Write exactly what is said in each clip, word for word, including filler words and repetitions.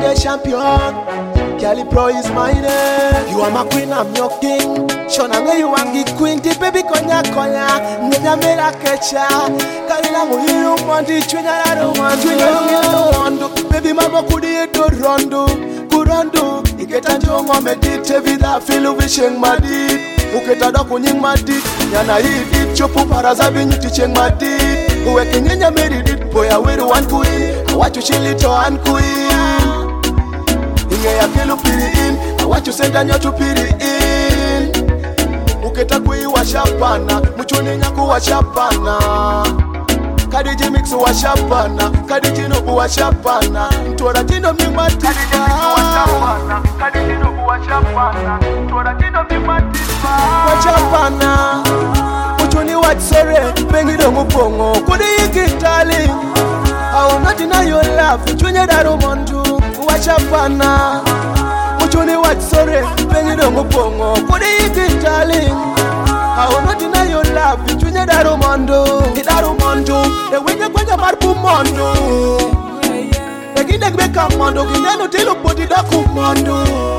a champion. Cali Pro is my name. You are my queen, I'm your king. Shona me you wangi queen, di baby konya konya. Nenya mera kecha. Kalila muhiru mondi, chwenya la romandu. Chwenya la romandu. Baby mama kudi edo rondo, kurondo. Iketa njongo medite vida filu visheng madit. Uketa da kunying madit. Yana hii chopu paraza binyuti cheng madit. Uweke nyenya meri dit. Boya weru one queen. Awachu chilito one queen. Inge ya kelu piri in, awachu senda nyotu piri in. Uketa kui washapana, mchuni nyaku washapana. Kadiji mix washapana, kadiji nobu washapana. Mtuara jino mimatifa. Kadiji mix washapana, kadiji nobu washapana. Mtuara jino mimatifa. Washapana, mchuni watsore, pengido mupongo. Kudi yiki darling, I will not deny your love. Mchuni daru mondu. Wachapana, muchuni watsore, pengido mupongo. Kudi yiki darling, I will not deny your love. Mchuni daru mondu, daru mondu. The winner kwenye marpu mondu. Pegide gbeka mondu, ginenu tilu poti daku mondu.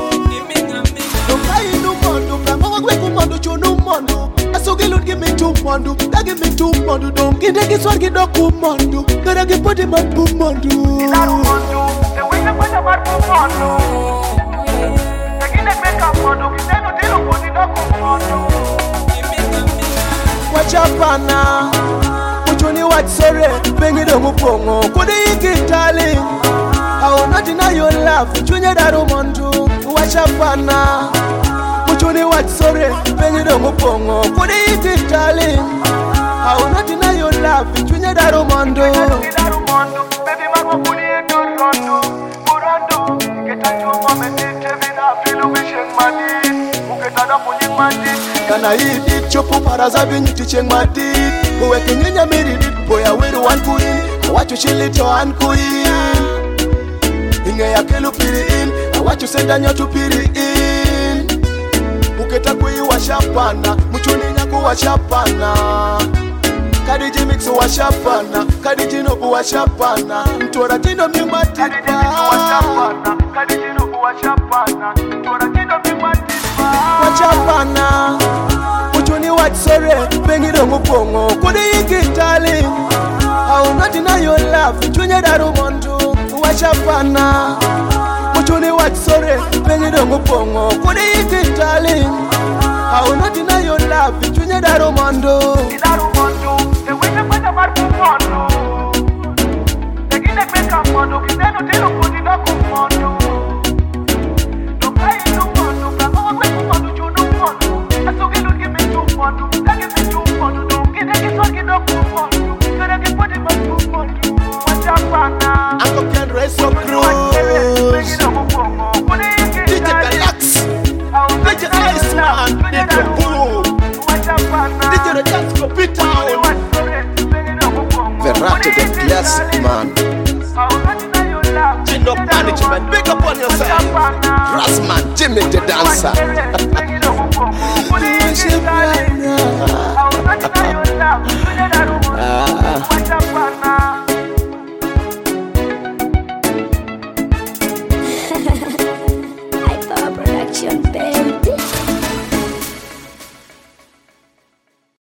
Nukai inu mondu, pramonga gweku mondu chunu mondu. Asugilun give me two mondu, da give me two mondu. Don't give me swar gidoku mondu, gara give poti marpu mondu. Daru mondu, the winner kwenye marpu mondu. Pegide gbeka mondu, ginenu tilu poti daku mondu. Wachapana, muchuni watsore, pengido mupongo. Kudi yiki darling, I will not deny your love. Mchuni daru mondu. Wachapana, muchuni watsore, pengido mupongo. Kudi yiki darling, I will not deny your love. Mchuni daru mondu. Daru mondu, baby mama kudi edo rondo, kurondo. Iketa chungo medite vida filu visheng madit. Uketa da kunying madit. Kana hii chopu paraza binyuti cheng madit. Uweke nyenya meri dit. Boya weru one queen. Awachu chilito one queen. Inge ya kelu piri in. Awachu senda nyotu piri in. Uketa kui washapana. Mchuni nyaku washapana. Kadiji mix washapana. Kadiji nobu washapana. Mtuara jino mimatifa. Kadiji mix washapana. Kadiji nobu washapana. Mtuara jino mimatifa. Washapana, muchuni watsore, pengido mupongo. Kudi yiki darling, I will not deny your love. Mchuni daru mondu. Washapana, muchuni watsore, pengido mupongo. Kudi yiki darling, I will not deny your love. Mchuni daru mondu. Daru mondu, the winner kwenye marpu mondu. Pegide gbeka mondu, ginenu tilu poti daku mondu. Nukai inu mondu, pramonga gweku mondu chunu mondu. Asugilun give me two mondu, da give me two mondu. Don't give me swar gidoku mondu, gara give poti marpu mondu. Wachapana, Uncle Ken Reso Cruz, D J Galax, D J Iceman, D J Boo, D J Rajat Kopita, Verratti the classic man. Gino Management, big up on yourself. Rasman, Jimmy the dancer.